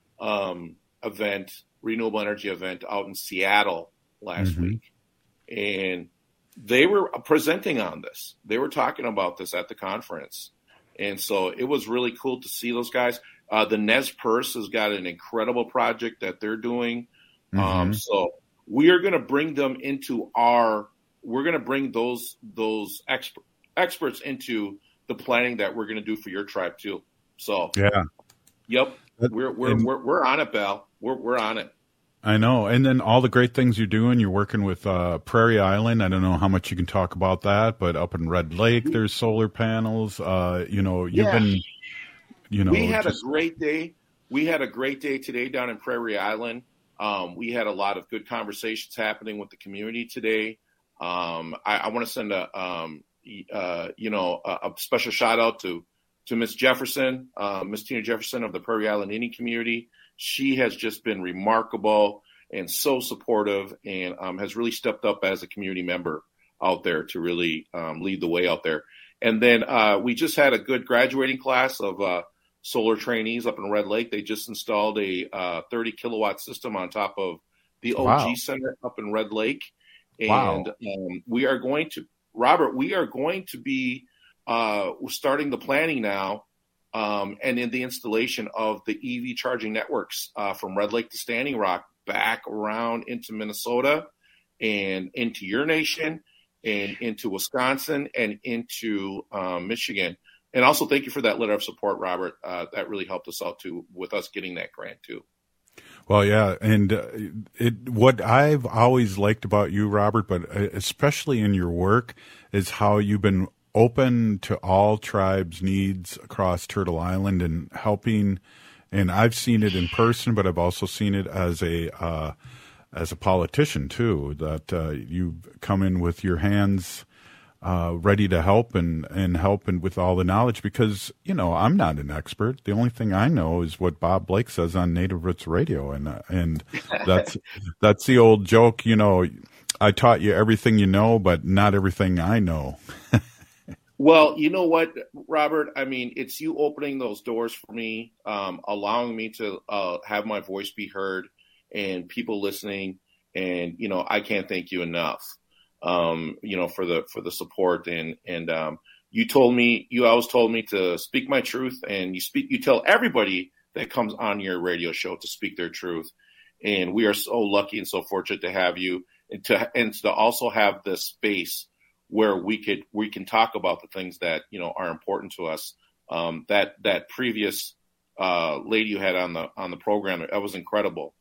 event, renewable energy event out in Seattle last week. And they were presenting on this. They were talking about this at the conference. And so it was really cool to see those guys. The Nez Perce has got an incredible project that they're doing. So we are going to bring them into we're going to bring those experts into the planning that we're going to do for your tribe too. So, yeah. Yep. We're on it, Bal. We're on it. I know. And then all the great things you're doing, you're working with Prairie Island. I don't know how much you can talk about that, but up in Red Lake, there's solar panels. You've been, we had a great day. We had a great day today down in Prairie Island. We had a lot of good conversations happening with the community today. I want to send a special shout out to Miss Jefferson, Miss Tina Jefferson of the Prairie Island Indian community. She has just been remarkable and so supportive, and has really stepped up as a community member out there to really lead the way out there. And then we just had a good graduating class of solar trainees up in Red Lake. They just installed a 30 kilowatt system on top of the OG Center up in Red Lake. And we are going to, Robert, be starting the planning now and in the installation of the EV charging networks from Red Lake to Standing Rock back around into Minnesota and into your nation and into Wisconsin and into Michigan. And also thank you for that letter of support, Robert. That really helped us out too with us getting that grant too. Well, yeah, and what I've always liked about you, Robert, but especially in your work, is how you've been open to all tribes' needs across Turtle Island and helping. And I've seen it in person, but I've also seen it as a politician too. That you've come in with your hands ready to help and with all the knowledge, because I'm not an expert. The only thing I know is what Bob Blake says on Native Roots Radio, and that's the old joke. I taught you everything you know, but not everything I know. Well, you know what, Robert? I mean, it's you opening those doors for me, allowing me to have my voice be heard, and people listening. And I can't thank you enough. For the support and you always told me to speak my truth, and you tell everybody that comes on your radio show to speak their truth. And we are so lucky and so fortunate to have you and to also have this space where we can talk about the things that, are important to us. That previous lady you had on the program, that was incredible.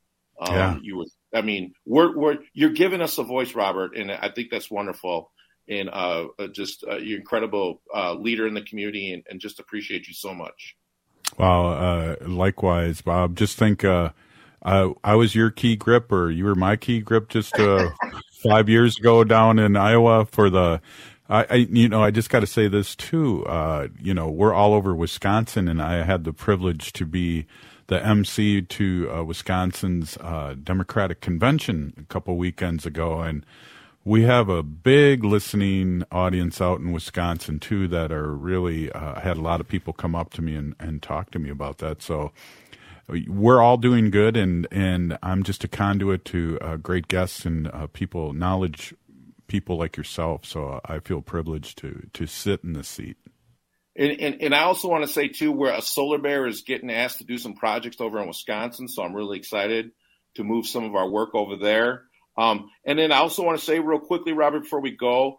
You're giving us a voice, Robert, and I think that's wonderful. And you're incredible leader in the community, and just appreciate you so much. Well, likewise, Bob. Just think, I was your key grip, or you were my key grip just 5 years ago down in Iowa for the. I just got to say this too. We're all over Wisconsin, and I had the privilege to be the MC to Wisconsin's Democratic Convention a couple weekends ago, and we have a big listening audience out in Wisconsin too that are really had a lot of people come up to me and talk to me about that. So we're all doing good, and I'm just a conduit to great guests and knowledge people like yourself. So I feel privileged to sit in this seat. And I also want to say too, where a Solar Bear is getting asked to do some projects over in Wisconsin, so I'm really excited to move some of our work over there. And then I also want to say real quickly, Robert, before we go,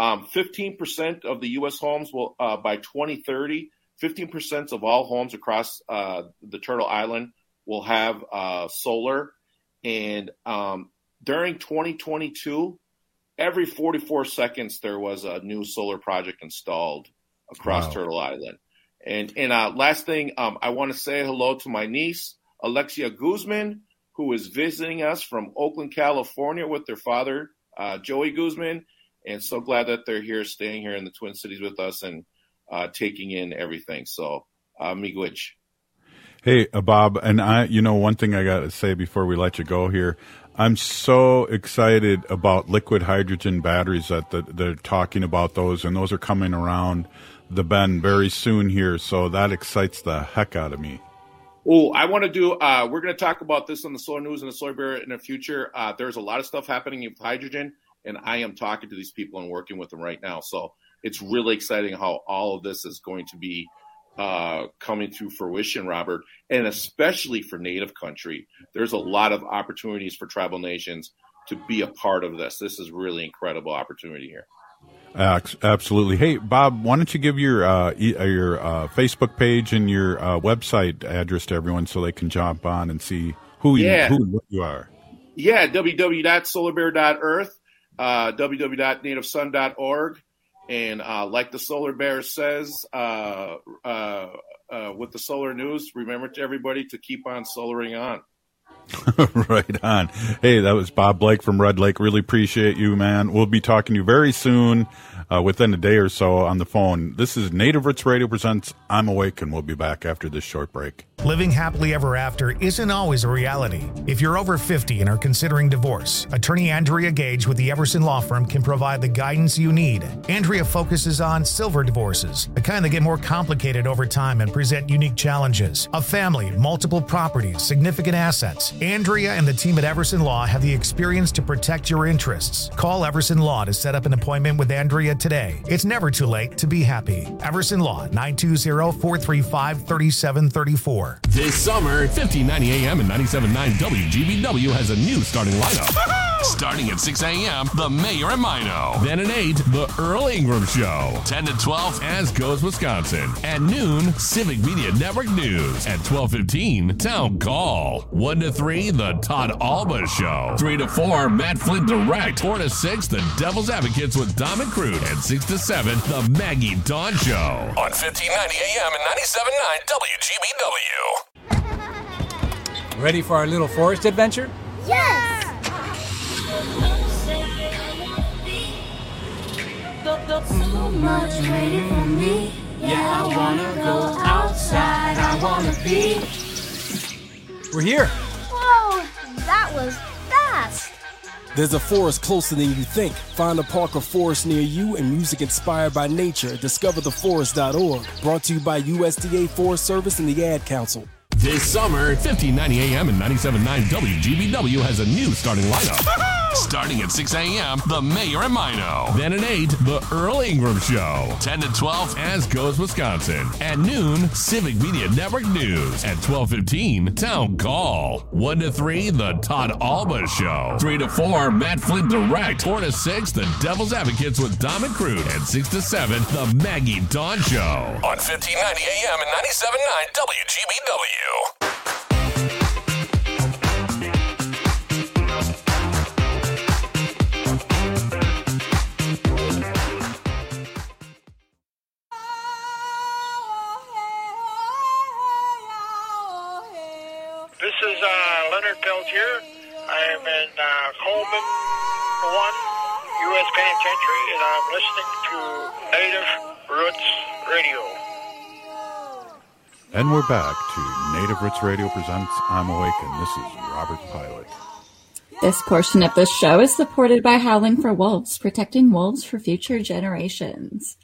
15% of the U.S. homes will, by 2030, 15% of all homes across the Turtle Island will have solar. And during 2022, every 44 seconds there was a new solar project installed across Turtle Island. And last thing, I want to say hello to my niece, Alexia Guzman, who is visiting us from Oakland, California with their father, Joey Guzman. And so glad that they're here, staying here in the Twin Cities with us and taking in everything. So, miigwech. Hey, Bob, and one thing I got to say before we let you go here, I'm so excited about liquid hydrogen batteries that they're talking about those, and those are coming around the bend very soon here. So that excites the heck out of me. Oh, I want to do, we're going to talk about this on the Solar News and the Solar Bear in the future. There's a lot of stuff happening with hydrogen, and I am talking to these people and working with them right now. So it's really exciting how all of this is going to be coming to fruition, Robert, and especially for Native country. There's a lot of opportunities for tribal nations to be a part of this. This is really incredible opportunity here. Absolutely. Hey, Bob, why don't you give your Facebook page and your website address to everyone so they can jump on and see who you are? Yeah, www.solarbear.earth, www.nativesun.org. And like the Solar Bear says with the Solar News, remember to everybody to keep on solaring on. Right on. Hey, that was Bob Blake from Red Lake. Really appreciate you, man. We'll be talking to you very soon, within a day or so on the phone. This is Native Roots Radio presents I'm Awake, and we'll be back after this short break. Living happily ever after isn't always a reality. If you're over 50 and are considering divorce, attorney Andrea Gage with the Everson Law Firm can provide the guidance you need. Andrea focuses on silver divorces, the kind that get more complicated over time and present unique challenges. A family, multiple properties, significant assets. Andrea and the team at Everson Law have the experience to protect your interests. Call Everson Law to set up an appointment with Andrea today. It's never too late to be happy. Everson Law, 920-435-3734. This summer, 1590 AM and 97.9 WGBW has a new starting lineup. Starting at 6 a.m., The Mayor and Mino. Then at 8, The Earl Ingram Show. 10 to 12, As Goes Wisconsin. At noon, Civic Media Network News. At 12:15, Town Call. 1 to 3, The Todd Alba Show. 3 to 4, Matt Flint Direct. 4 to 6, The Devil's Advocates with Dom and Crude. And 6 to 7, The Maggie Dawn Show. On 1590 AM and 97.9 WGBW. Ready for our little forest adventure? Yes! So much waiting for me. Yeah, I wanna go outside. I wanna be. We're here. Whoa, that was fast. There's a forest closer than you think. Find a park or forest near you and music inspired by nature. DiscoverTheForest.org. Brought to you by USDA Forest Service and the Ad Council. This summer, 1590 AM and 97.9 WGBW has a new starting lineup. Starting at 6 a.m., The Mayor and Mino. Then at 8, The Earl Ingram Show. 10 to 12, As Goes Wisconsin. At noon, Civic Media Network News. At 12:15, Town Call. 1 to 3, The Todd Alba Show. 3 to 4, Matt Flint Direct. 4 to 6, The Devil's Advocates with Dom and Crude. And 6 to 7, The Maggie Dawn Show. On 1590 AM and 97.9 WGBW. This is Leonard Peltier. I am in Coleman 1 U.S. Penitentiary, and I'm listening to Native Roots Radio. And we're back to Native Roots Radio presents I'm Awake, and this is Robert Pilot. This portion of the show is supported by Howling for Wolves, protecting wolves for future generations.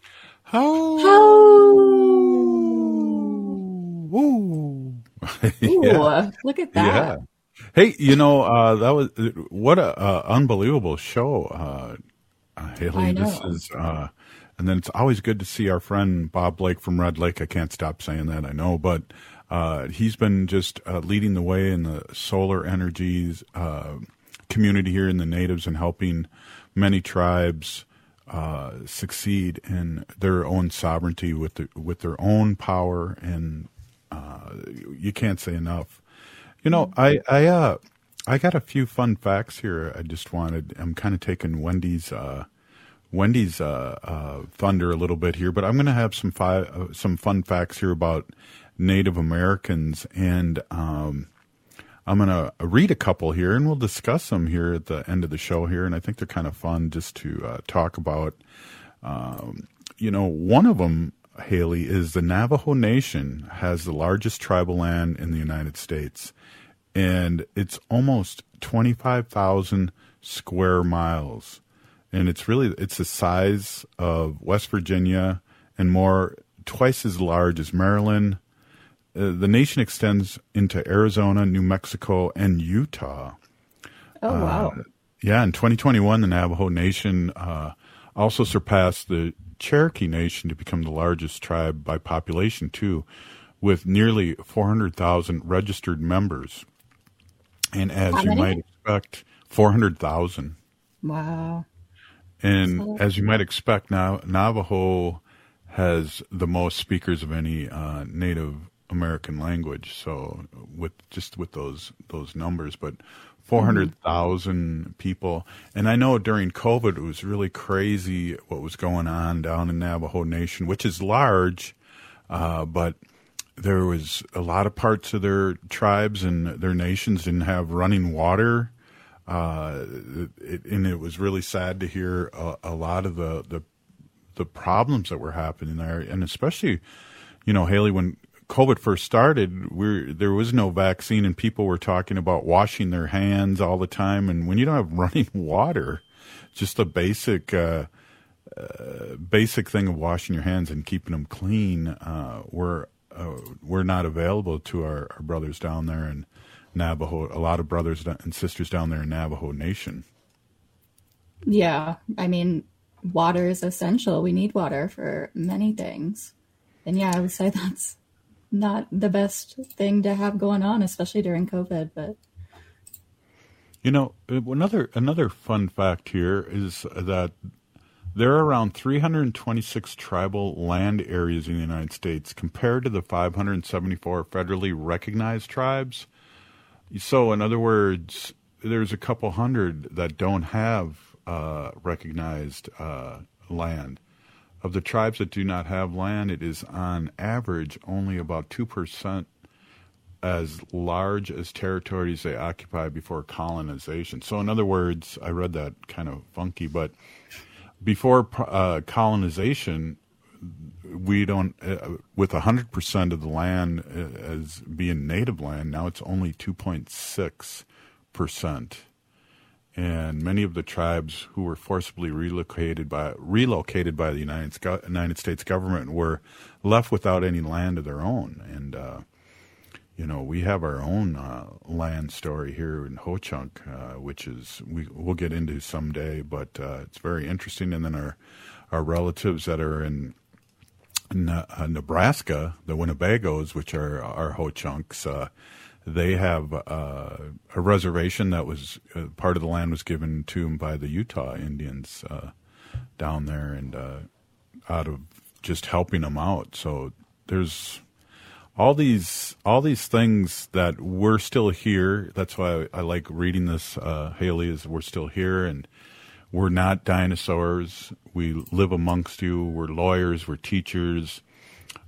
Ooh, look at that. Yeah. Hey, that was what a unbelievable show, Haley. I know. This is, and then it's always good to see our friend Bob Blake from Red Lake. I can't stop saying that, I know, but he's been just leading the way in the solar energies community here in the natives and helping many tribes succeed in their own sovereignty with their own power, and you can't say enough. I got a few fun facts here. I'm kind of taking Wendy's thunder a little bit here, but I'm going to have some fun facts here about Native Americans, and I'm going to read a couple here, and we'll discuss them here at the end of the show here, and I think they're kind of fun just to talk about. One of them, Haley, is the Navajo Nation has the largest tribal land in the United States, and it's almost 25,000 square miles, and it's the size of West Virginia and twice as large as Maryland. The nation extends into Arizona, New Mexico, and Utah. Oh, wow. Yeah, in 2021, the Navajo Nation also surpassed the Cherokee Nation to become the largest tribe by population, too, with nearly 400,000 registered members. And as you might expect, 400,000. Wow. And as you might expect, Navajo has the most speakers of any Native American language. So with those numbers, but 400,000 people. And I know during COVID, it was really crazy what was going on down in Navajo Nation, which is large, but there was a lot of parts of their tribes and their nations didn't have running water. And it was really sad to hear a lot of the problems that were happening there. And especially, Haley, when COVID first started, there was no vaccine and people were talking about washing their hands all the time. And when you don't have running water, just the basic thing of washing your hands and keeping them clean, we're not available to our brothers down there in Navajo, a lot of brothers and sisters down there in Navajo Nation. Yeah, I mean, water is essential. We need water for many things. And yeah, I would say that's not the best thing to have going on, especially during COVID. But another fun fact here is that there are around 326 tribal land areas in the United States compared to the 574 federally recognized tribes. So, in other words, there's a couple hundred that don't have recognized land. Of the tribes that do not have land, it is on average only about 2% as large as territories they occupy before colonization. So, in other words, I read that kind of funky, but before colonization, we don't, with 100% of the land as being native land, now it's only 2.6%. And many of the tribes who were forcibly relocated by the United States government were left without any land of their own. And, we have our own land story here in Ho-Chunk, which we'll get into someday, but it's very interesting. And then our relatives that are in Nebraska, the Winnebagos, which are our Ho-Chunks, they have a reservation that was part of the land was given to them by the Utah Indians down there, and out of just helping them out. So there's all these things that we're still here. That's why I like reading this, Haley, is we're still here and we're not dinosaurs. We live amongst you. We're lawyers. We're teachers,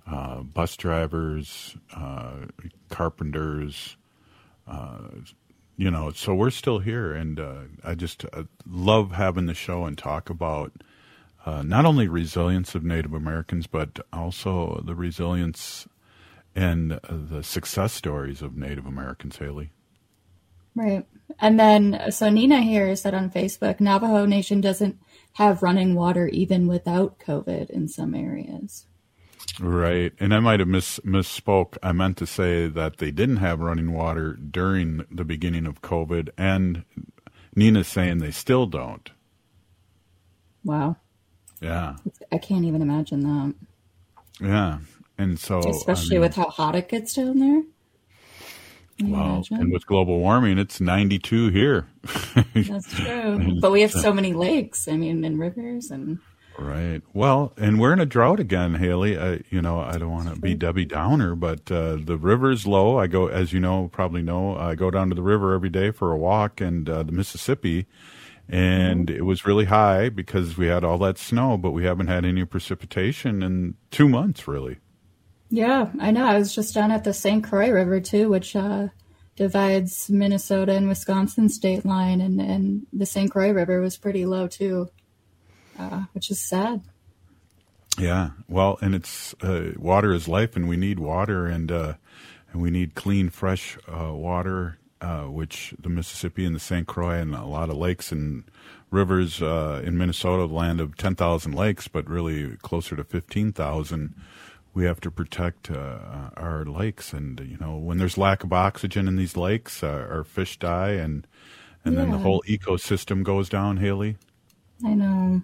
bus drivers, carpenters, So we're still here, and I just love having the show and talk about not only resilience of Native Americans, but also the resilience and the success stories of Native Americans, Haley. Right. And then, so Nina here said on Facebook, Navajo Nation doesn't have running water even without COVID in some areas. Right. And I might have misspoke. I meant to say that they didn't have running water during the beginning of COVID, and Nina's saying they still don't. Wow. Yeah. I can't even imagine that. Yeah. And so, especially with how hot it gets down there. Well, and with global warming, it's 92 here. That's true. But we have so many lakes, and rivers and. Right. Well, and we're in a drought again, Haley. I don't want to be Debbie Downer, but the river's low. I go, as you know, probably know, I go down to the river every day for a walk, and the Mississippi, and it was really high because we had all that snow, but we haven't had any precipitation in 2 months, really. Yeah, I know. I was just down at the St. Croix River, too, which divides Minnesota and Wisconsin state line, and the St. Croix River was pretty low, too. Which is sad. Yeah, well, and it's water is life, and we need water, and we need clean, fresh water, which the Mississippi and the St. Croix and a lot of lakes and rivers in Minnesota, the land of 10,000 lakes, but really closer to 15,000. We have to protect our lakes, and when there's lack of oxygen in these lakes, our fish die, and then the whole ecosystem goes down. Haley, I know.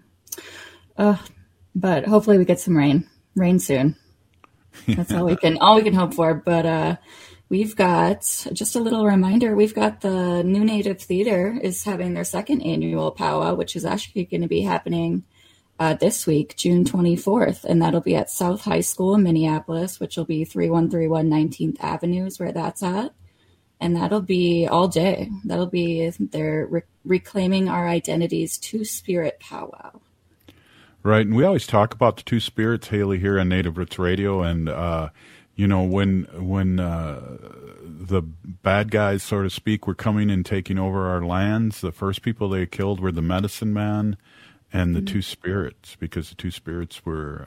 But hopefully we get some rain soon. That's all we can hope for. But we've got just a little reminder. We've got the New Native Theater is having their second annual powwow, which is actually going to be happening this week, June 24th, and that'll be at South High School in Minneapolis, which will be 3131 19th Avenue is where that's at. And that'll be all day. That'll be their Reclaiming Our Identities Two-Spirit powwow. Right, and we always talk about the two spirits, Haley, here on Native Roots Radio, and when the bad guys, so to speak, were coming and taking over our lands, the first people they killed were the medicine man and the two spirits, because the two spirits were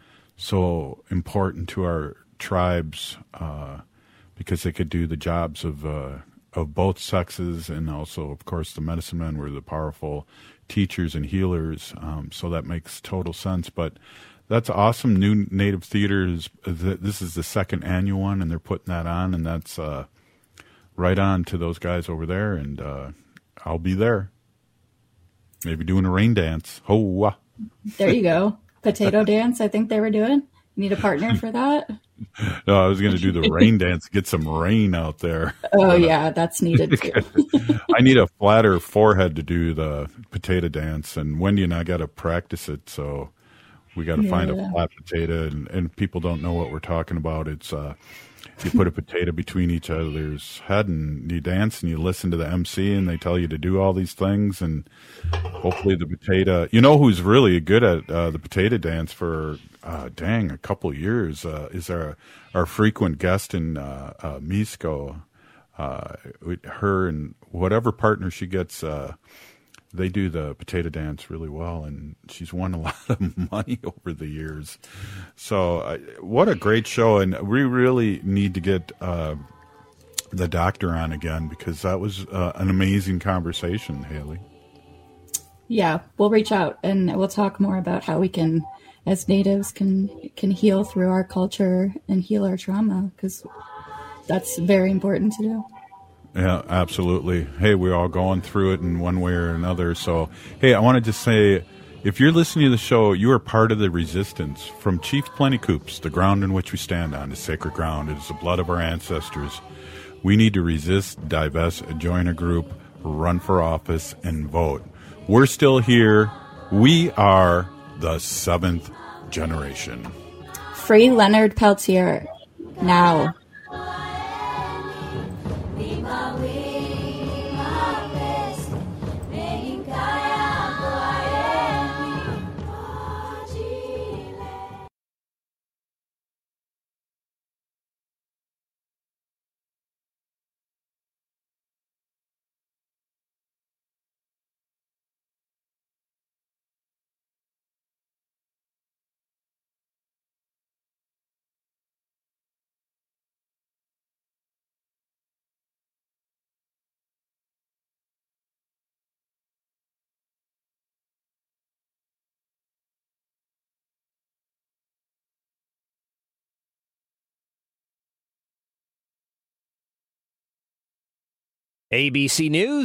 so important to our tribes because they could do the jobs of both sexes, and also, of course, the medicine men were the powerful teachers and healers, so that makes total sense. But that's awesome. New Native Theater this is the second annual one, and they're putting that on, and that's right on to those guys over there, and I'll be there. Maybe doing a rain dance. Ho! There you go. Potato dance, I think they were doing. You need a partner for that? No, I was going to do the rain dance, get some rain out there. Oh, yeah, that's needed too. I need a flatter forehead to do the potato dance, and Wendy and I got to practice it, so we got to find a flat potato, and people don't know what we're talking about. It's you put a potato between each other's head, and you dance, and you listen to the MC, and they tell you to do all these things, and hopefully the potato. You know who's really good at the potato dance for a couple of years is our frequent guest in Misco. Her and whatever partner she gets, they do the potato dance really well, and she's won a lot of money over the years. So what a great show, and we really need to get the doctor on again, because that was an amazing conversation, Haley. Yeah, we'll reach out, and we'll talk more about how we can, as natives, can heal through our culture and heal our trauma, because that's very important to do. Yeah, absolutely. Hey, we're all going through it in one way or another. So, hey, I wanted to say, if you're listening to the show, you are part of the resistance. From Chief Plenty Coups, the ground in which we stand on is sacred ground. It is the blood of our ancestors. We need to resist, divest, join a group, run for office, and vote. We're still here. We are the seventh generation. Free Leonard Peltier. Now. ABC News.